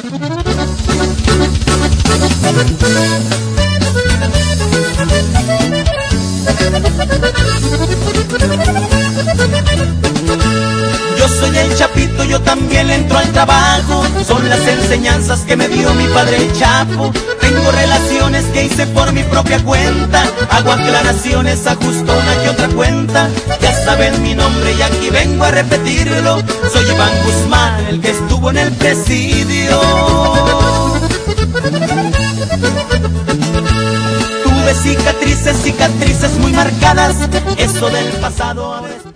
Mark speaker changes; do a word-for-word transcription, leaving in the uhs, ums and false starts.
Speaker 1: Yo soy el Chapito, yo también le entro al trabajo. Son las enseñanzas que me dio mi padre el Chapo. Tengo relaciones que hice por mi propia cuenta. Hago aclaraciones, ajusto una que otra cuenta. Ya saben mi nombre y aquí vengo a repetirlo. Soy Iván Guzmán, el que estuvo en el presidio. Tuve cicatrices, cicatrices muy marcadas. Eso del pasado ahora es...